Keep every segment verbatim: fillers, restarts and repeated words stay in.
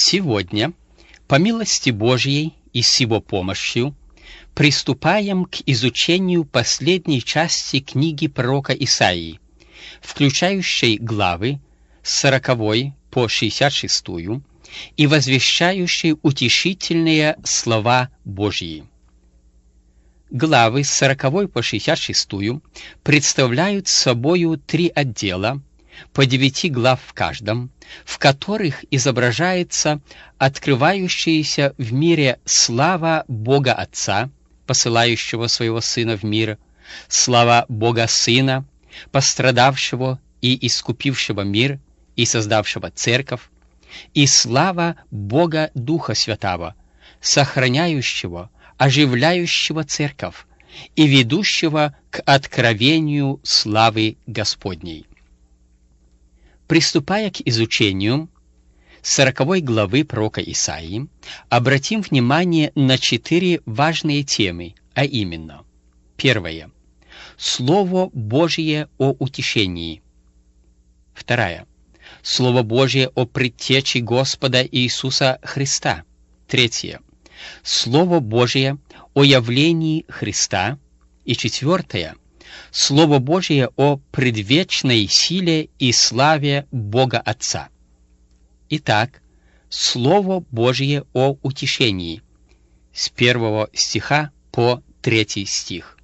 Сегодня, по милости Божьей и с Его помощью, приступаем к изучению последней части книги пророка Исаии, включающей главы с сороковой по шестьдесят шестую и возвещающей утешительные слова Божьи. Главы с сороковой по шестьдесят шестую представляют собою три отдела, по девяти глав в каждом, в которых изображается открывающаяся в мире слава Бога Отца, посылающего Своего Сына в мир, слава Бога Сына, пострадавшего и искупившего мир и создавшего церковь, и слава Бога Духа Святаго, сохраняющего, оживляющего церковь и ведущего к откровению славы Господней. Приступая к изучению сороковой главы пророка Исаии, обратим внимание на четыре важные темы, а именно: первое — Слово Божие о утешении; вторая — Слово Божие о предтече Господа Иисуса Христа; третье — Слово Божие о явлении Христа; и четвертое — Слово Божие о предвечной силе и славе Бога Отца. Итак, Слово Божие о утешении, с первого стиха по третий стих.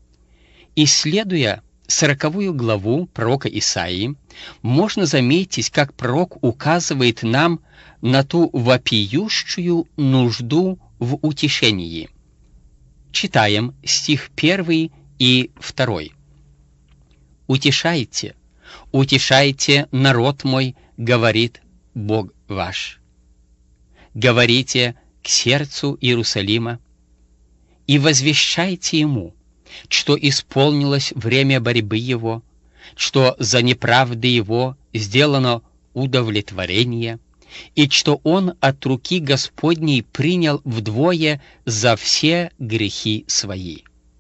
Исследуя сороковую главу пророка Исаии, можно заметить, как пророк указывает нам на ту вопиющую нужду в утешении. Читаем стих первый и второй. «Утешайте, утешайте, народ мой, говорит Бог ваш. Говорите к сердцу Иерусалима и возвещайте ему, что исполнилось время борьбы его, что за неправды его сделано удовлетворение, и что он от руки Господней принял вдвое за все грехи свои».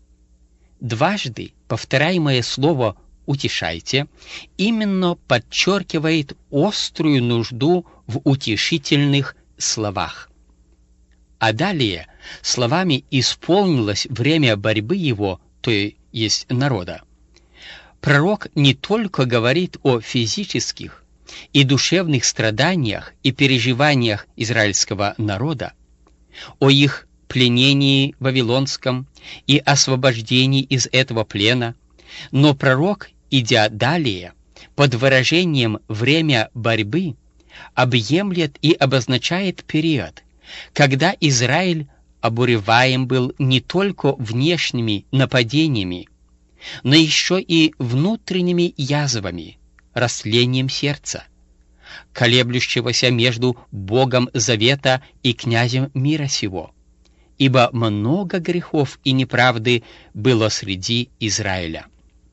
Дважды повторяемое слово «утешайте» именно подчеркивает острую нужду в утешительных словах. А далее словами «исполнилось время борьбы его», то есть народа, пророк не только говорит о физических и душевных страданиях и переживаниях израильского народа, о их пленении вавилонском и освобождении из этого плена, но пророк, идя далее, под выражением «время борьбы», объемлет и обозначает период, когда Израиль обуреваем был не только внешними нападениями, но еще и внутренними язвами, растлением сердца, колеблющегося между Богом Завета и князем мира сего, ибо много грехов и неправды было среди Израиля.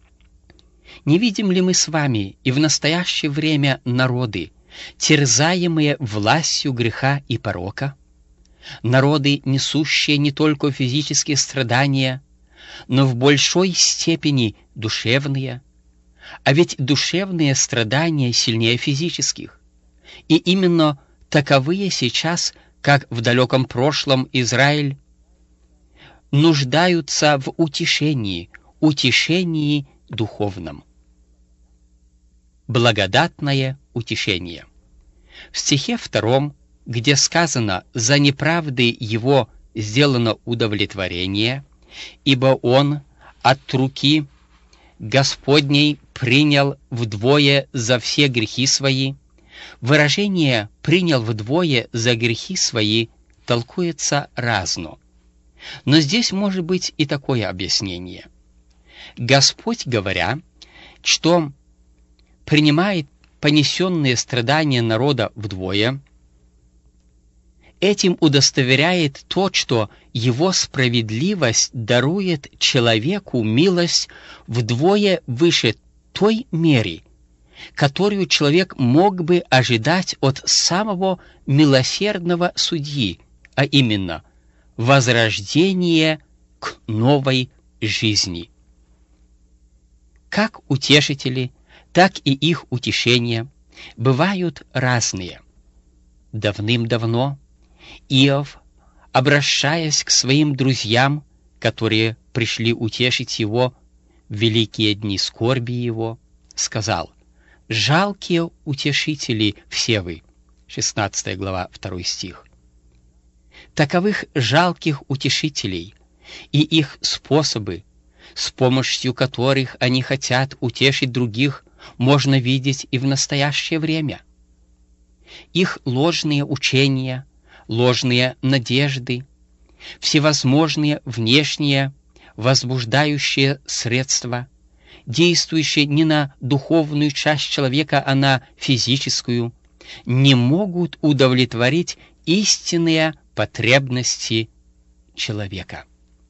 Не видим ли мы с вами и в настоящее время народы, терзаемые властью греха и порока? Народы, несущие не только физические страдания, но в большой степени душевные, а ведь душевные страдания сильнее физических. И именно таковые сейчас, как в далеком прошлом Израиль, нуждаются в утешении, утешении духовном. Благодатное утешение. В стихе втором, где сказано «за неправды его сделано удовлетворение, ибо он от руки Господней принял вдвое за все грехи свои», выражение «принял вдвое за грехи свои» толкуется разно. Но здесь может быть и такое объяснение. Господь, говоря, что принимает понесенные страдания народа вдвое, этим удостоверяет то, что его справедливость дарует человеку милость вдвое выше той меры, которую человек мог бы ожидать от самого милосердного судьи, а именно возрождение к новой жизни. Как утешители, так и их утешения бывают разные. давным-давно Иов, обращаясь к своим друзьям, которые пришли утешить его в великие дни скорби его, сказал: «Жалкие утешители все вы». шестнадцатая глава, второй стих. Таковых жалких утешителей и их способы, с помощью которых они хотят утешить других, можно видеть и в настоящее время. Их ложные учения, ложные надежды, всевозможные внешние возбуждающие средства, действующие не на духовную часть человека, а на физическую, не могут удовлетворить истинные потребности человека.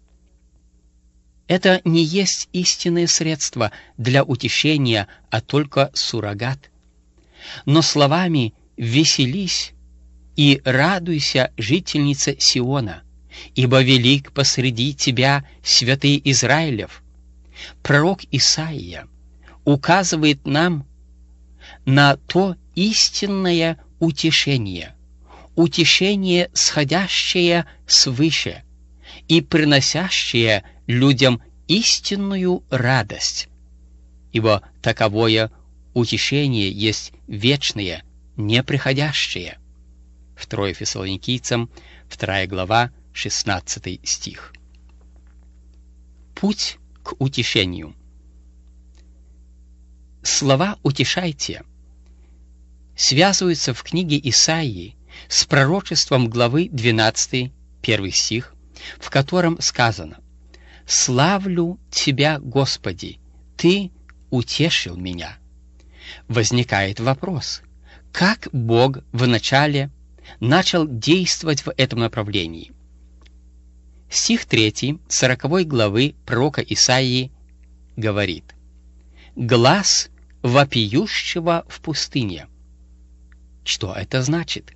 Это не есть истинное средство для утешения, а только суррогат. Но словами «веселись и радуйся, жительница Сиона, ибо велик посреди тебя святый Израилев». Пророк Исаия указывает нам на то истинное утешение, утешение, сходящее свыше и приносящее людям истинную радость, ибо таковое утешение есть вечное, неприходящее. второе Фессалоникийцам, вторая глава, шестнадцатый стих. Путь к утешению. Слова «утешайте» связываются в книге Исаии с пророчеством главы двенадцатой, первый стих, в котором сказано: «Славлю Тебя, Господи, Ты утешил меня». Возникает вопрос: как Бог вначале начал действовать в этом направлении? Стих третий, сороковой главы пророка Исаии говорит: «Глас вопиющего в пустыне». Что это значит?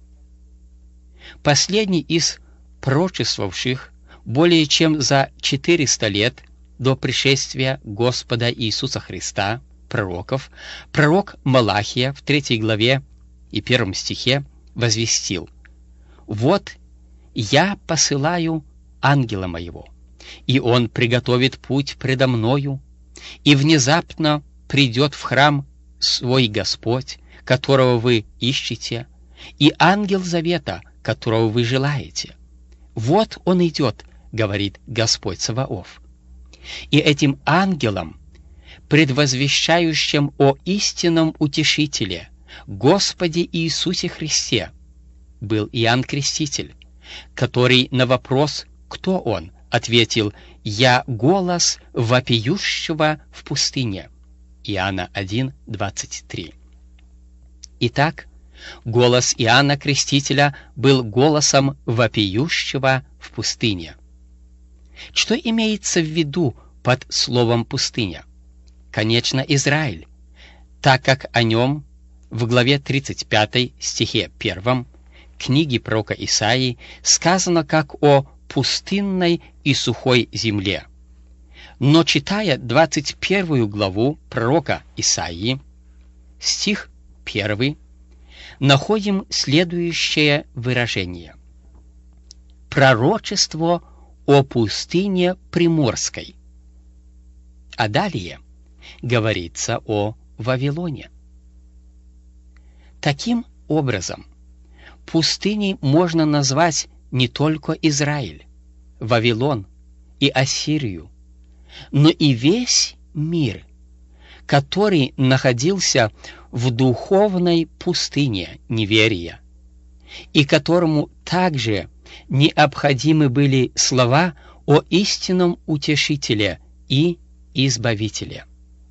Последний из пророчествовавших более чем за четыреста лет до пришествия Господа Иисуса Христа пророков, пророк Малахия в третьей главе и первом стихе возвестил: «Вот я посылаю ангела моего, и он приготовит путь предо мною, и внезапно придет в храм свой Господь, которого вы ищете, и ангел завета, которого вы желаете. Вот он идет, говорит Господь Саваоф». И этим ангелом, предвозвещающим о истинном утешителе, Господе Иисусе Христе, был Иоанн Креститель, который на вопрос «Кто он?» ответил: «Я голос вопиющего в пустыне». Иоанна один, двадцать три. Итак, голос Иоанна Крестителя был голосом вопиющего в пустыне. Что имеется в виду под словом «пустыня»? Конечно, Израиль, так как о нем в главе тридцать пятой стихе первом книги пророка Исаии сказано как о пустынной и сухой земле. Но читая двадцать первую главу пророка Исаии, стих первый, находим следующее выражение: «Пророчество о пустыне Приморской». А далее говорится о Вавилоне. Таким образом, пустыней можно назвать не только Израиль, Вавилон и Ассирию, но и весь мир, который находился в духовной пустыне неверия, и которому также необходимы были слова о истинном утешителе и избавителе.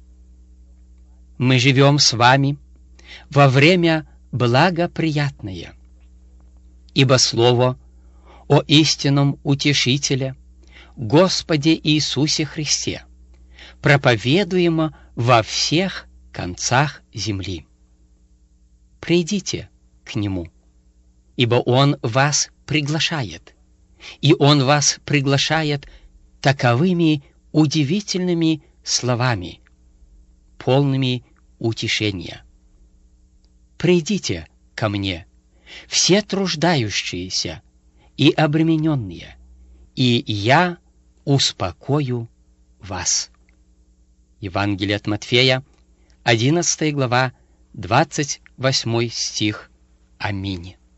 Мы живем с вами во время благоприятное, ибо слово о истинном утешителе, Господе Иисусе Христе, проповедуемо во всех концах земли. Придите к Нему, ибо Он вас приглашает, и Он вас приглашает таковыми удивительными словами, полными утешения. «Придите ко мне, все труждающиеся и обремененные, и я успокою вас». Евангелие от Матфея, одиннадцатая глава, двадцать восьмой стих. Аминь.